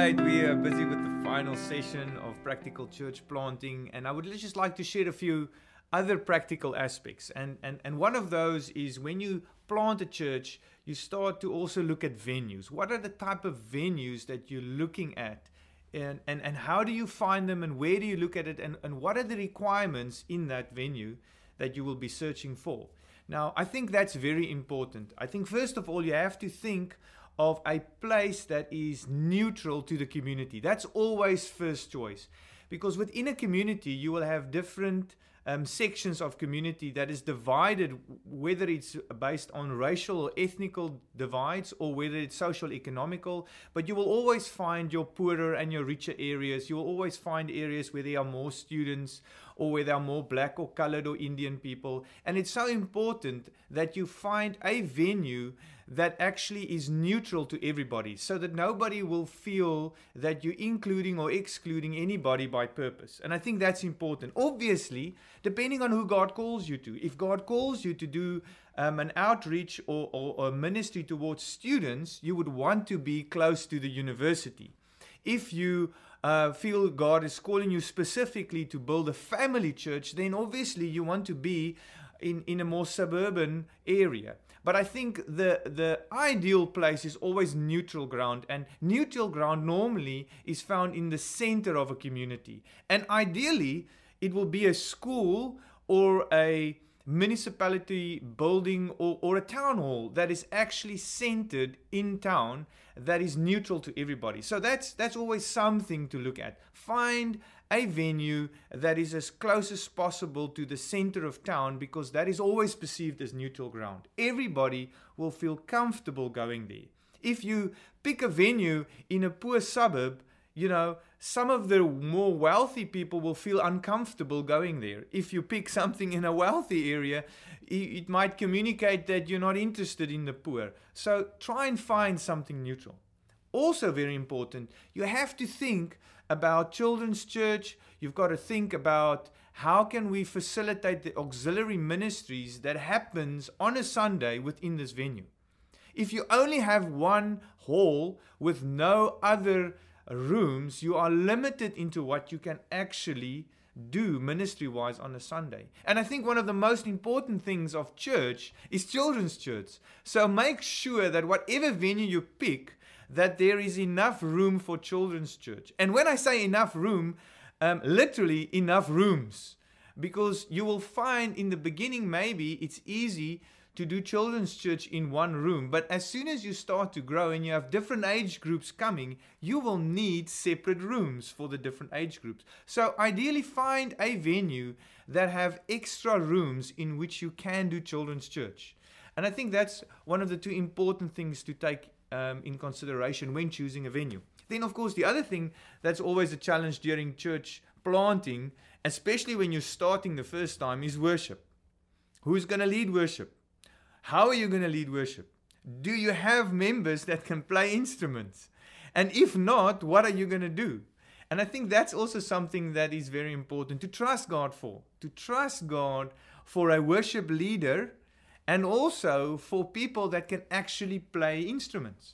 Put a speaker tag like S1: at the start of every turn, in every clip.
S1: Right, we are busy with the final session of practical church planting, and I would just like to share a few other practical aspects. And one of those is when you plant a church, you start to also look at venues. What are the type of venues that you're looking at? And how do you find them, and where do you look at it, and what are the requirements in that venue that you will be searching for? Now, I think that's very important. I think first of all, you have to think of a place that is neutral to the community. That's always first choice, because within a community you will have different sections of community that is divided, whether it's based on racial or ethnical divides, or whether it's social economical. But you will always find your poorer and your richer areas. You will always find areas where there are more students, or where there are more black or colored or Indian people. And it's so important that you find a venue that actually is neutral to everybody, so that nobody will feel that you're including or excluding anybody by purpose. And I think that's important. Obviously, depending on who God calls you to. If God calls you to do an outreach or a ministry towards students, you would want to be close to the university. If you feel God is calling you specifically to build a family church, then obviously you want to be in a more suburban area. But I think the ideal place is always neutral ground, and neutral ground normally is found in the center of a community. And ideally, it will be a school or a municipality building or a town hall that is actually centered in town, that is neutral to everybody. So that's always something to look at. Find a venue that is as close as possible to the center of town, because that is always perceived as neutral ground. Everybody will feel comfortable going there. If you pick a venue in a poor suburb, some of the more wealthy people will feel uncomfortable going there. If you pick something in a wealthy area, it might communicate that you're not interested in the poor. So try and find something neutral. Also very important, you have to think about children's church. You've got to think about how can we facilitate the auxiliary ministries that happens on a Sunday within this venue. If you only have one hall with no other rooms, you are limited into what you can actually do ministry-wise on a Sunday. And I think one of the most important things of church is children's church. So make sure that whatever venue you pick, that there is enough room for children's church. And when I say enough room, literally enough rooms. Because you will find in the beginning, maybe it's easy to do children's church in one room. But as soon as you start to grow and you have different age groups coming, you will need separate rooms for the different age groups. So ideally find a venue that have extra rooms in which you can do children's church. And I think that's one of the two important things to take in consideration when choosing a venue. Then, of course, the other thing that's always a challenge during church planting, especially when you're starting the first time, is worship. Who's going to lead worship? How are you going to lead worship? Do you have members that can play instruments? And if not, what are you going to do? And I think that's also something that is very important to trust God for. To trust God for a worship leader, and also for people that can actually play instruments.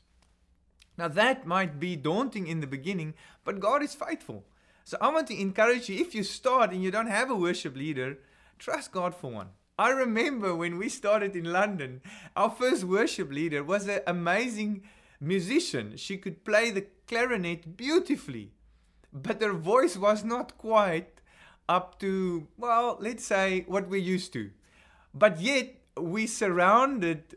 S1: Now that might be daunting in the beginning, but God is faithful. So I want to encourage you, if you start and you don't have a worship leader, trust God for one. I remember when we started in London, our first worship leader was an amazing musician. She could play the clarinet beautifully, but her voice was not quite up to, well, let's say what we're used to. But yet, we surrounded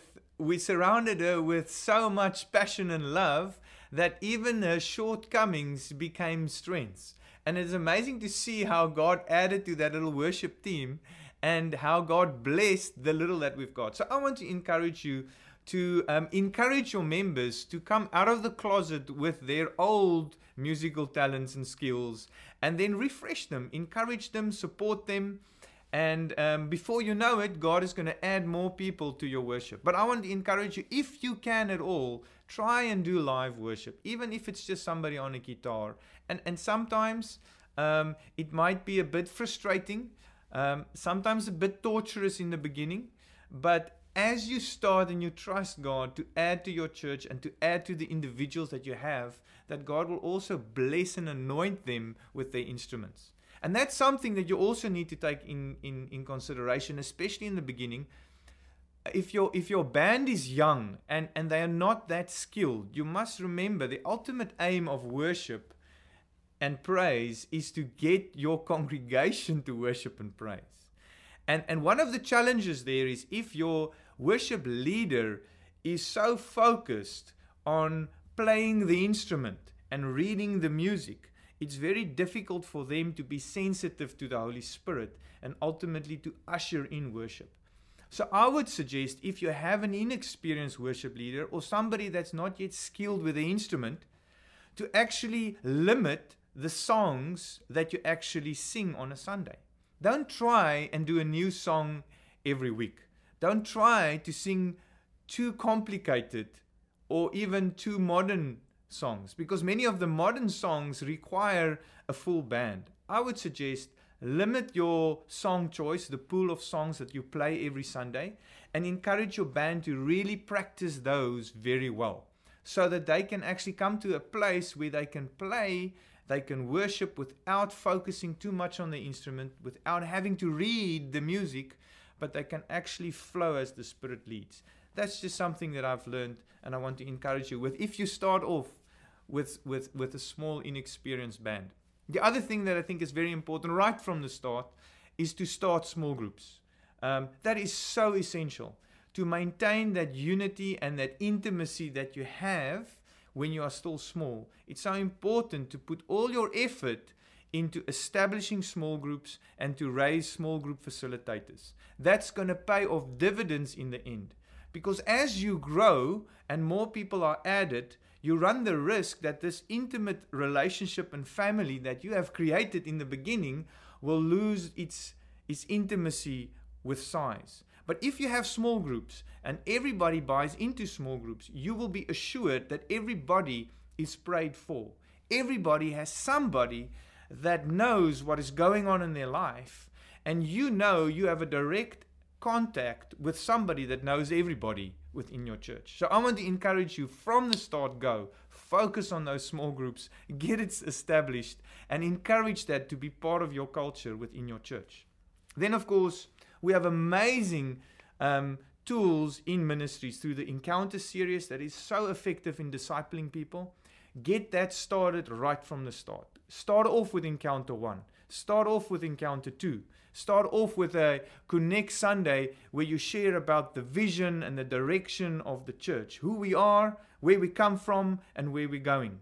S1: her with so much passion and love that even her shortcomings became strengths. And it's amazing to see how God added to that little worship team and how God blessed the little that we've got. So I want to encourage you to encourage your members to come out of the closet with their old musical talents and skills, and then refresh them, encourage them, support them. And before you know it, God is going to add more people to your worship. But I want to encourage you, if you can at all, try and do live worship, even if it's just somebody on a guitar. And sometimes it might be a bit frustrating, sometimes a bit torturous in the beginning. But as you start and you trust God to add to your church and to add to the individuals that you have, that God will also bless and anoint them with their instruments. And that's something that you also need to take in consideration, especially in the beginning. If your band is young and they are not that skilled, you must remember the ultimate aim of worship and praise is to get your congregation to worship and praise. And one of the challenges there is if your worship leader is so focused on playing the instrument and reading the music, it's very difficult for them to be sensitive to the Holy Spirit and ultimately to usher in worship. So I would suggest, if you have an inexperienced worship leader or somebody that's not yet skilled with the instrument, to actually limit the songs that you actually sing on a Sunday. Don't try and do a new song every week. Don't try to sing too complicated or even too modern songs, because many of the modern songs require a full band. I would suggest limit your song choice, the pool of songs that you play every Sunday, and encourage your band to really practice those very well, so that they can actually come to a place where they can play, they can worship without focusing too much on the instrument, without having to read the music, but they can actually flow as the Spirit leads. That's just something that I've learned and I want to encourage you with if you start off with a small, inexperienced band. The other thing that I think is very important right from the start is to start small groups. That is so essential to maintain that unity and that intimacy that you have when you are still small. It's so important to put all your effort into establishing small groups and to raise small group facilitators. That's going to pay off dividends in the end. Because as you grow and more people are added, you run the risk that this intimate relationship and family that you have created in the beginning will lose its intimacy with size. But if you have small groups and everybody buys into small groups, you will be assured that everybody is prayed for. Everybody has somebody that knows what is going on in their life, and you know you have a direct contact with somebody that knows everybody within your church. So I want to encourage you from the start, go focus on those small groups, get it established, and encourage that to be part of your culture within your church. Then of course we have amazing tools in ministries through the Encounter series that is so effective in discipling people. Get that started right from the start. Start off with Encounter 1. Start off with Encounter 2. Start off with a Connect Sunday where you share about the vision and the direction of the church, who we are, where we come from, and where we're going.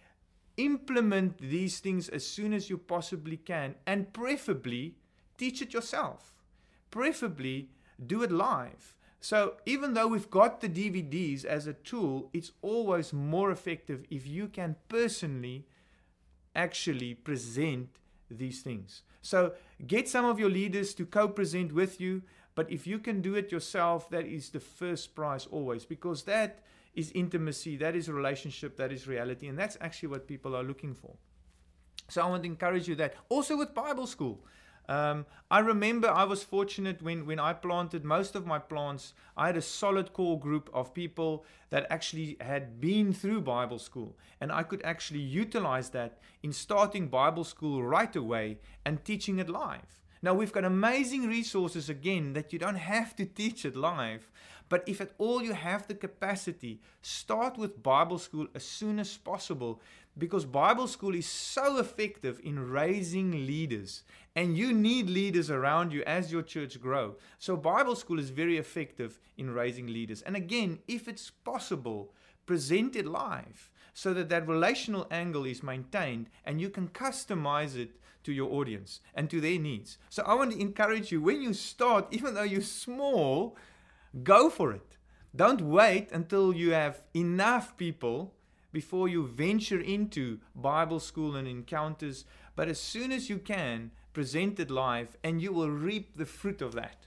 S1: Implement these things as soon as you possibly can, and preferably teach it yourself. Preferably do it live. So even though we've got the DVDs as a tool, it's always more effective if you can personally actually present these things. So get some of your leaders to co-present with you, but if you can do it yourself, that is the first prize always, because that is intimacy, that is relationship, that is reality, and that's actually what people are looking for. So I want to encourage you that. Also with Bible school. I remember I was fortunate when I planted most of my plants, I had a solid core group of people that actually had been through Bible school, and I could actually utilize that in starting Bible school right away and teaching it live. Now we've got amazing resources again that you don't have to teach it live, but if at all you have the capacity, start with Bible school as soon as possible, because Bible school is so effective in raising leaders, and you need leaders around you as your church grow. So Bible school is very effective in raising leaders. And again, if it's possible, present it live so that that relational angle is maintained and you can customize it to your audience and to their needs. So I want to encourage you, when you start, even though you're small, go for it. Don't wait until you have enough people before you venture into Bible school and encounters, but as soon as you can, present it live and you will reap the fruit of that.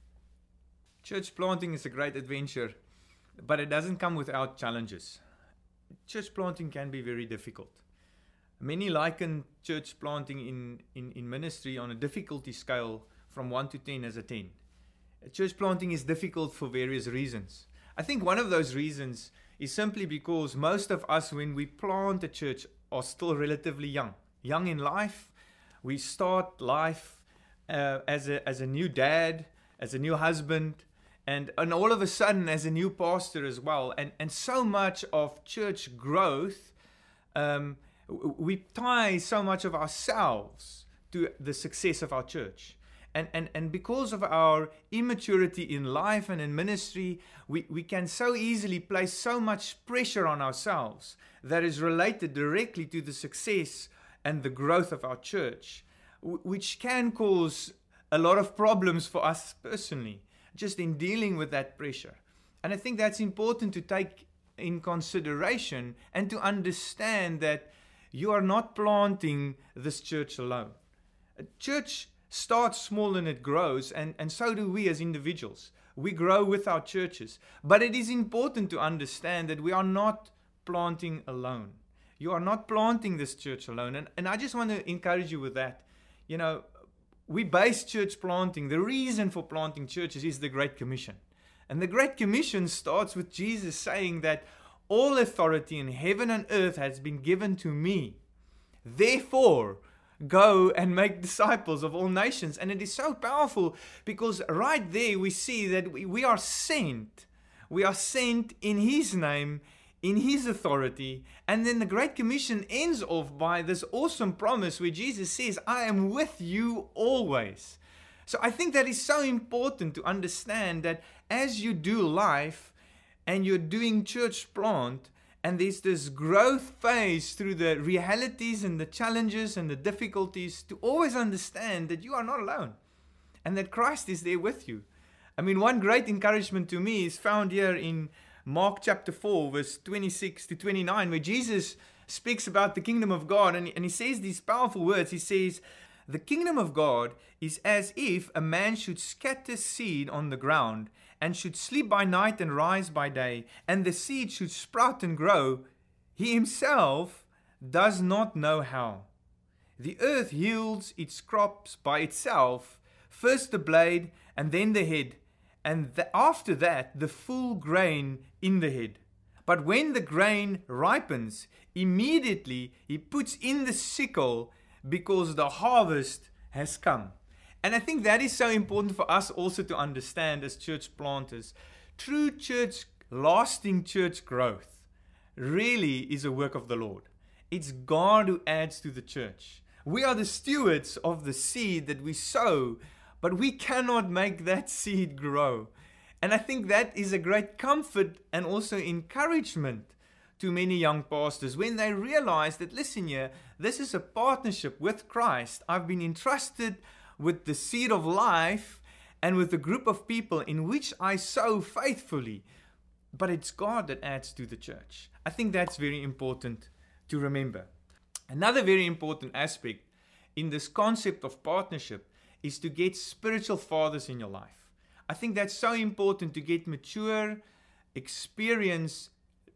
S1: Church planting is a great adventure, but it doesn't come without challenges. Church planting can be very difficult. Many liken church planting in ministry on a difficulty scale from 1 to 10 as a 10. church planting is difficult for various reasons. I think one of those reasons is simply because most of us, when we plant a church, are still relatively young in life. We start life as a new dad, as a new husband, and all of a sudden as a new pastor as well. And so much of church growth, we tie so much of ourselves to the success of our church. And because of our immaturity in life and in ministry, we can so easily place so much pressure on ourselves that is related directly to the success and the growth of our church, which can cause a lot of problems for us personally, just in dealing with that pressure. And I think that's important to take in consideration and to understand that you are not planting this church alone. A church starts small and it grows, and so do we as individuals. We grow with our churches. But it is important to understand that we are not planting alone. You are not planting this church alone. And I just want to encourage you with that. You know, we base church planting, the reason for planting churches is the Great Commission. And the Great Commission starts with Jesus saying that all authority in heaven and earth has been given to me. Therefore, go and make disciples of all nations. And it is so powerful because right there we see that we are sent. We are sent in His name, in His authority. And then the Great Commission ends off by this awesome promise where Jesus says, I am with you always. So I think that is so important to understand that as you do life and you're doing church plant, and there's this growth phase through the realities and the challenges and the difficulties, to always understand that you are not alone and that Christ is there with you. I mean, one great encouragement to me is found here in Mark chapter 4, verse 26 to 29, where Jesus speaks about the kingdom of God, and he says these powerful words. He says, the kingdom of God is as if a man should scatter seed on the ground and should sleep by night and rise by day, and the seed should sprout and grow. He himself does not know how. The earth yields its crops by itself, first the blade and then the head, and after that the full grain in the head. But when the grain ripens, immediately he puts in the sickle, because the harvest has come. And I think that is so important for us also to understand as church planters. True church, lasting church growth really is a work of the Lord. It's God who adds to the church. We are the stewards of the seed that we sow, but we cannot make that seed grow. And I think that is a great comfort and also encouragement to many young pastors when they realize that, listen here, this is a partnership with Christ. I've been entrusted with the seed of life and with a group of people in which I sow faithfully. But it's God that adds to the church. I think that's very important to remember. Another very important aspect in this concept of partnership is to get spiritual fathers in your life. I think that's so important, to get mature, experienced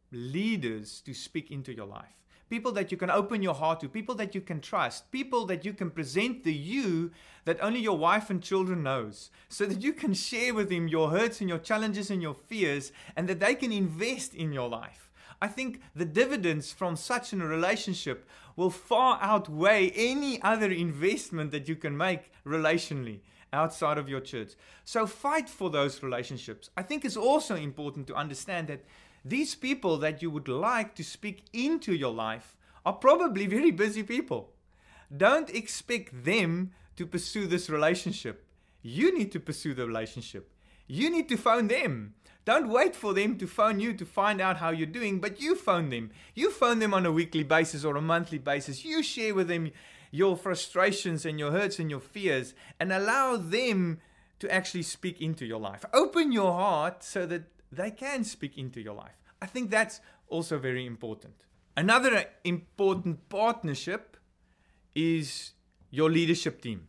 S1: leaders to speak into your life. People that you can open your heart to, people that you can trust, people that you can present the you that only your wife and children knows, so that you can share with them your hurts and your challenges and your fears, and that they can invest in your life. I think the dividends from such a relationship will far outweigh any other investment that you can make relationally outside of your church. So fight for those relationships. I think it's also important to understand that these people that you would like to speak into your life are probably very busy people. Don't expect them to pursue this relationship. You need to pursue the relationship. You need to phone them. Don't wait for them to phone you to find out how you're doing, but you phone them. You phone them on a weekly basis or a monthly basis. You share with them your frustrations and your hurts and your fears, and allow them to actually speak into your life. Open your heart so that they can speak into your life. I think that's also very important. Another important partnership is your leadership team.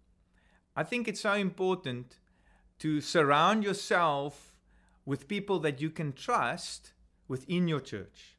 S1: I think it's so important to surround yourself with people that you can trust within your church.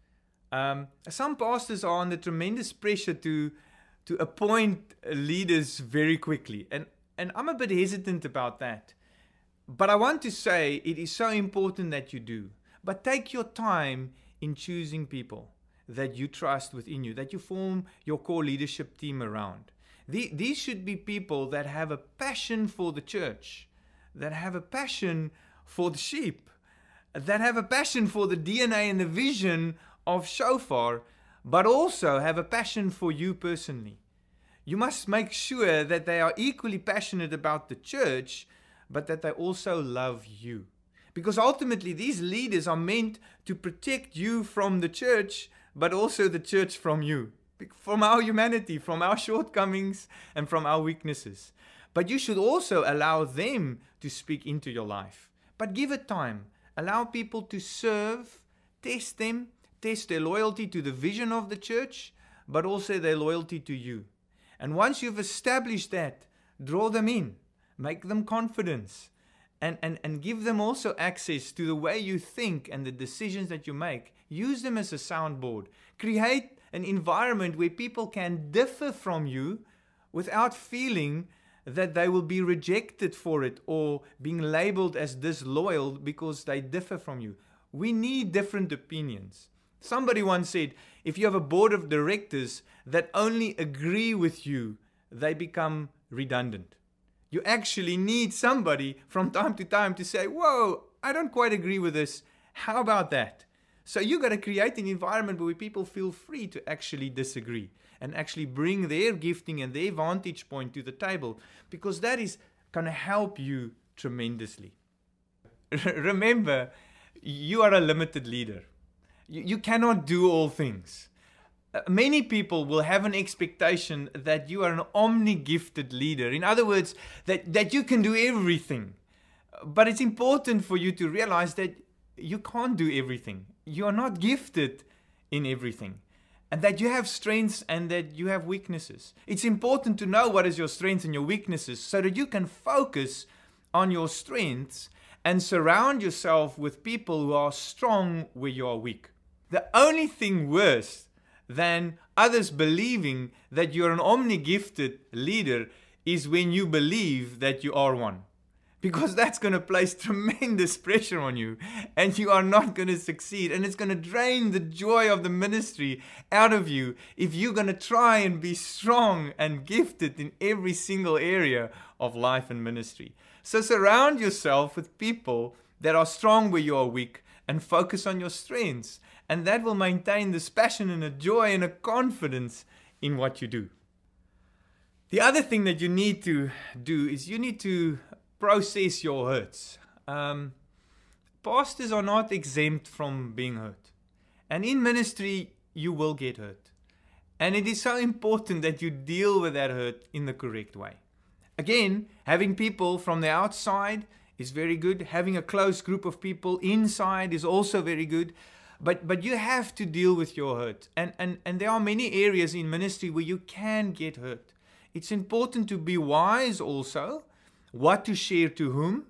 S1: Some pastors are under tremendous pressure to appoint leaders very quickly. And I'm a bit hesitant about that. But I want to say it is so important that you do. But take your time in choosing people that you trust within you, that you form your core leadership team around. These should be people that have a passion for the church, that have a passion for the sheep, that have a passion for the DNA and the vision of Shofar, but also have a passion for you personally. You must make sure that they are equally passionate about the church, but that they also love you. Because ultimately, these leaders are meant to protect you from the church, but also the church from you, from our humanity, from our shortcomings, and from our weaknesses. But you should also allow them to speak into your life. But give it time. Allow people to serve, test them, test their loyalty to the vision of the church, but also their loyalty to you. And once you've established that, draw them in, make them confidence, and give them also access to the way you think and the decisions that you make. Use them as a soundboard. Create an environment where people can differ from you without feeling that they will be rejected for it or being labeled as disloyal because they differ from you. We need different opinions. Somebody once said, if you have a board of directors that only agree with you, they become redundant. You actually need somebody from time to time to say, whoa, I don't quite agree with this. How about that? So you got to create an environment where people feel free to actually disagree and actually bring their gifting and their vantage point to the table, because that is going to help you tremendously. Remember, you are a limited leader. You cannot do all things. Many people will have an expectation that you are an omni-gifted leader. In other words, that you can do everything. But it's important for you to realize that you can't do everything. You are not gifted in everything. And that you have strengths and that you have weaknesses. It's important to know what is your strengths and your weaknesses so that you can focus on your strengths and surround yourself with people who are strong where you are weak. The only thing worse than others believing that you're an omni-gifted leader is when you believe that you are one. Because that's going to place tremendous pressure on you and you are not going to succeed. And it's going to drain the joy of the ministry out of you if you're going to try and be strong and gifted in every single area of life and ministry. So surround yourself with people that are strong where you are weak and focus on your strengths. And that will maintain this passion and a joy and a confidence in what you do. The other thing that you need to do is you need to process your hurts. Pastors are not exempt from being hurt. And in ministry, you will get hurt. And it is so important that you deal with that hurt in the correct way. Again, having people from the outside is very good. Having a close group of people inside is also very good. But you have to deal with your hurt. And there are many areas in ministry where you can get hurt. It's important to be wise also. What to share to whom.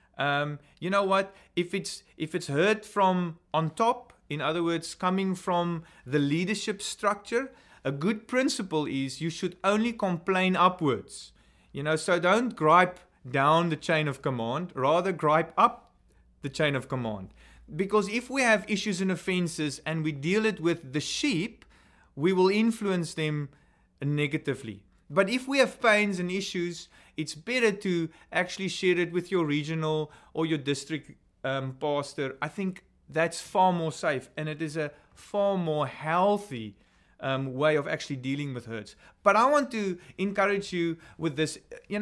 S1: You know what? If it's hurt from on top, in other words, coming from the leadership structure, a good principle is you should only complain upwards. So don't gripe down the chain of command, rather gripe up the chain of command. Because if we have issues and offenses and we deal it with the sheep, we will influence them negatively. But if we have pains and issues, it's better to actually share it with your regional or your district pastor. I think that's far more safe and it is a far more healthy way of actually dealing with hurts. But I want to encourage you with this.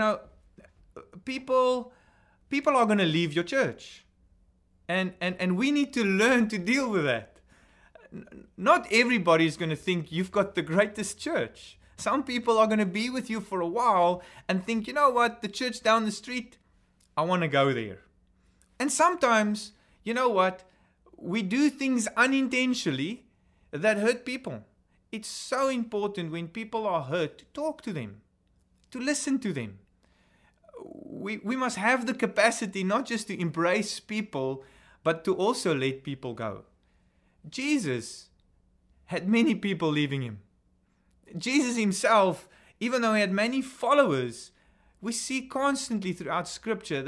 S1: People are going to leave your church. And we need to learn to deal with that. Not everybody is going to think you've got the greatest church. Some people are going to be with you for a while and think, you know what, the church down the street, I want to go there. And sometimes, you know what, we do things unintentionally that hurt people. It's so important when people are hurt to talk to them, to listen to them. We must have the capacity not just to embrace people, but to also let people go. Jesus had many people leaving him. Jesus himself, even though he had many followers, we see constantly throughout Scripture that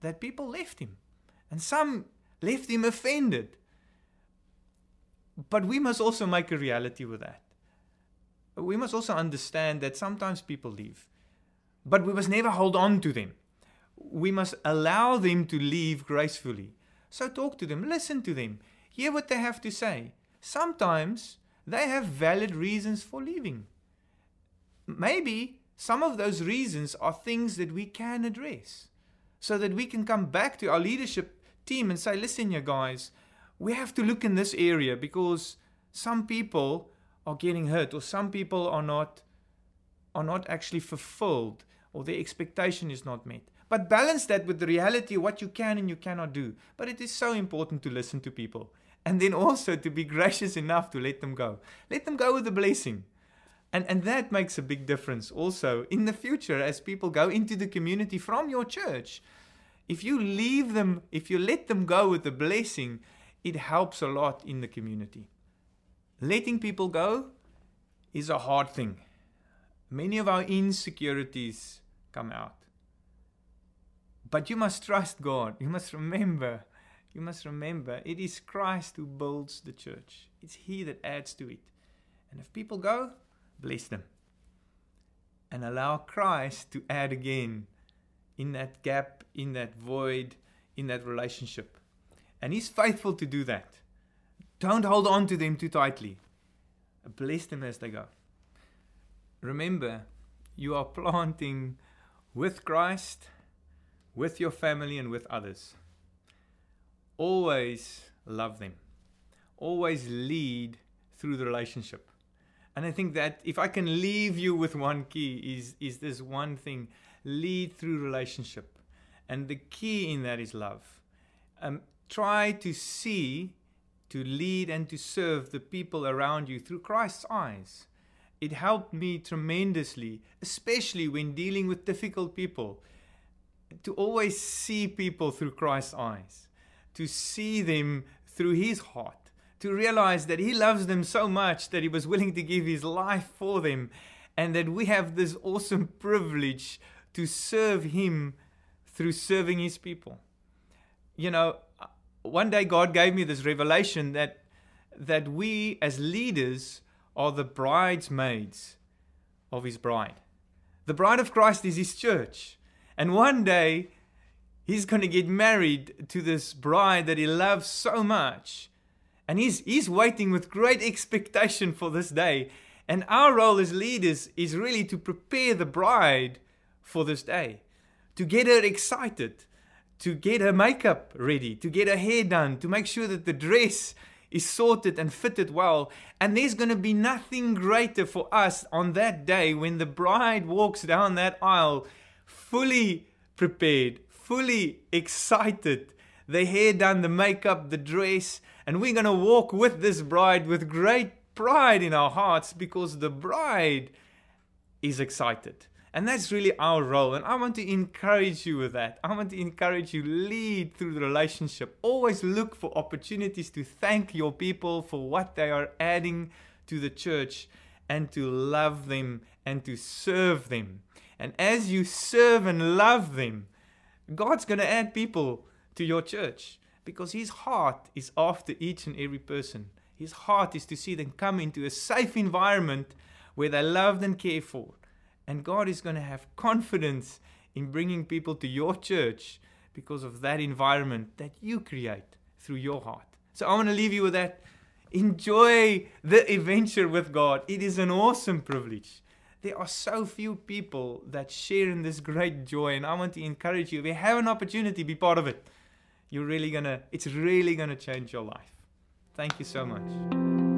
S1: that people left him. And some left him offended. But we must also make a reality with that. We must also understand that sometimes people leave. But we must never hold on to them. We must allow them to leave gracefully. So talk to them, listen to them, hear what they have to say. Sometimes they have valid reasons for leaving. Maybe some of those reasons are things that we can address, so that we can come back to our leadership team and say, listen, you guys, we have to look in this area because some people are getting hurt, or some people are not actually fulfilled, or their expectation is not met. But balance that with the reality of what you can and you cannot do. But it is so important to listen to people, and then also to be gracious enough to let them go. Let them go with a blessing. And that makes a big difference also in the future as people go into the community from your church. If you leave them, if you let them go with a blessing, it helps a lot in the community. Letting people go is a hard thing. Many of our insecurities come out. But you must trust God. You must remember, it is Christ who builds the church. It's He that adds to it. And if people go, bless them. And allow Christ to add again in that gap, in that void, in that relationship. And He's faithful to do that. Don't hold on to them too tightly. Bless them as they go. Remember, you are planting with Christ, with your family, and with others. Always love them. Always lead through the relationship. And I think that if I can leave you with one key is this one thing: lead through relationship. And the key in that is love. Try to see, to lead and to serve the people around you through Christ's eyes. It helped me tremendously, especially when dealing with difficult people, to always see people through Christ's eyes, to see them through His heart, to realize that He loves them so much that He was willing to give His life for them, and that we have this awesome privilege to serve Him through serving His people. You know, one day God gave me this revelation that we as leaders are the bridesmaids of His bride. The bride of Christ is His church. And one day, He's going to get married to this bride that He loves so much. And He's waiting with great expectation for this day. And our role as leaders is really to prepare the bride for this day. To get her excited. To get her makeup ready. To get her hair done. To make sure that the dress is sorted and fitted well. And there's going to be nothing greater for us on that day when the bride walks down that aisle fully prepared, fully excited, the hair done, the makeup, the dress, and we're going to walk with this bride with great pride in our hearts because the bride is excited. And that's really our role. And I want to encourage you with that. I want to encourage you, lead through the relationship. Always look for opportunities to thank your people for what they are adding to the church, and to love them and to serve them. And as you serve and love them, God's going to add people to your church, because His heart is after each and every person. His heart is to see them come into a safe environment where they're loved and cared for. And God is going to have confidence in bringing people to your church because of that environment that you create through your heart. So I want to leave you with that. Enjoy the adventure with God. It is an awesome privilege. There are so few people that share in this great joy, and I want to encourage you. If you have an opportunity, be part of it. It's really gonna change your life. Thank you so much.